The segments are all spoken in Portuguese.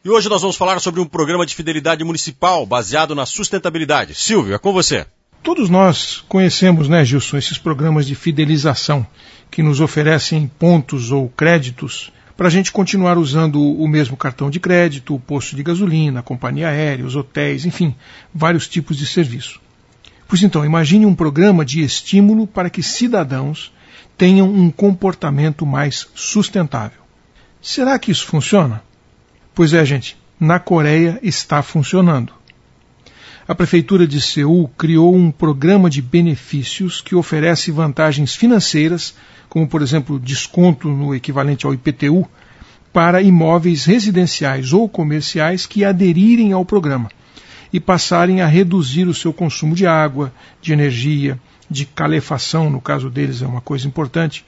E hoje nós vamos falar sobre um programa de fidelidade municipal baseado na sustentabilidade. Silvio, é com você. Todos nós conhecemos, né, Gilson, esses programas de fidelização que nos oferecem pontos ou créditos para a gente continuar usando o mesmo cartão de crédito, o posto de gasolina, a companhia aérea, os hotéis, enfim, vários tipos de serviço. Pois então, imagine um programa de estímulo para que cidadãos tenham um comportamento mais sustentável. Será que isso funciona? Pois é, gente, na Coreia está funcionando. A Prefeitura de Seul criou um programa de benefícios que oferece vantagens financeiras, como, por exemplo, desconto no equivalente ao IPTU, para imóveis residenciais ou comerciais que aderirem ao programa e passarem a reduzir o seu consumo de água, de energia, de calefação, no caso deles é uma coisa importante,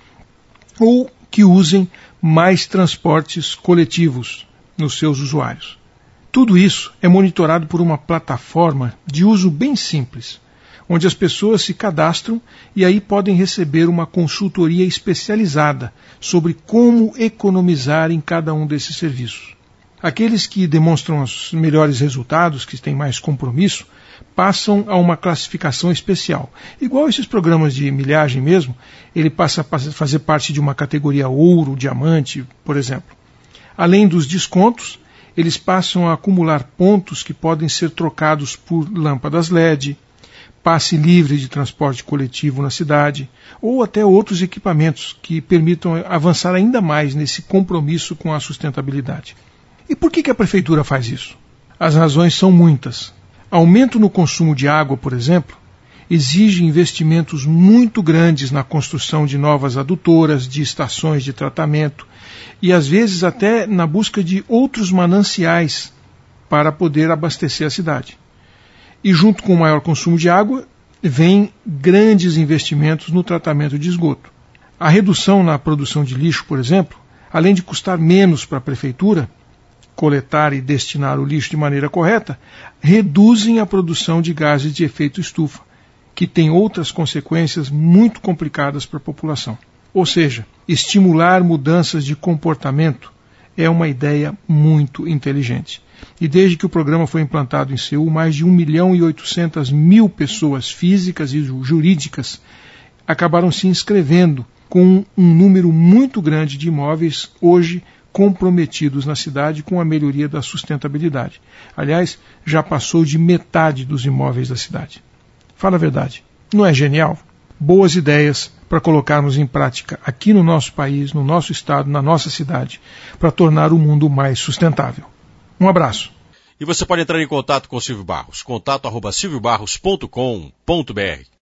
ou que usem mais transportes coletivos nos seus usuários. Tudo isso é monitorado por uma plataforma de uso bem simples, onde as pessoas se cadastram e aí podem receber uma consultoria especializada sobre como economizar em cada um desses serviços. Aqueles que demonstram os melhores resultados, que têm mais compromisso, passam a uma classificação especial. Igual esses programas de milhagem mesmo, ele passa a fazer parte de uma categoria ouro, diamante, por exemplo. Além dos descontos, eles passam a acumular pontos que podem ser trocados por lâmpadas LED, passe livre de transporte coletivo na cidade, ou até outros equipamentos que permitam avançar ainda mais nesse compromisso com a sustentabilidade. E por que a Prefeitura faz isso? As razões são muitas. Aumento no consumo de água, por exemplo, exige investimentos muito grandes na construção de novas adutoras, de estações de tratamento e, às vezes, até na busca de outros mananciais para poder abastecer a cidade. E, junto com o maior consumo de água, vem grandes investimentos no tratamento de esgoto. A redução na produção de lixo, por exemplo, além de custar menos para a Prefeitura coletar e destinar o lixo de maneira correta, reduzem a produção de gases de efeito estufa, que tem outras consequências muito complicadas para a população. Ou seja, estimular mudanças de comportamento é uma ideia muito inteligente. E desde que o programa foi implantado em Seul, mais de 1.800.000 pessoas físicas e jurídicas acabaram se inscrevendo, com um número muito grande de imóveis hoje comprometidos na cidade com a melhoria da sustentabilidade. Aliás, já passou de metade dos imóveis da cidade. Fala a verdade, não é genial? Boas ideias para colocarmos em prática aqui no nosso país, no nosso estado, na nossa cidade, para tornar o mundo mais sustentável. Um abraço. E você pode entrar em contato com o Silvio Barros, contato@silviobarros.com.br.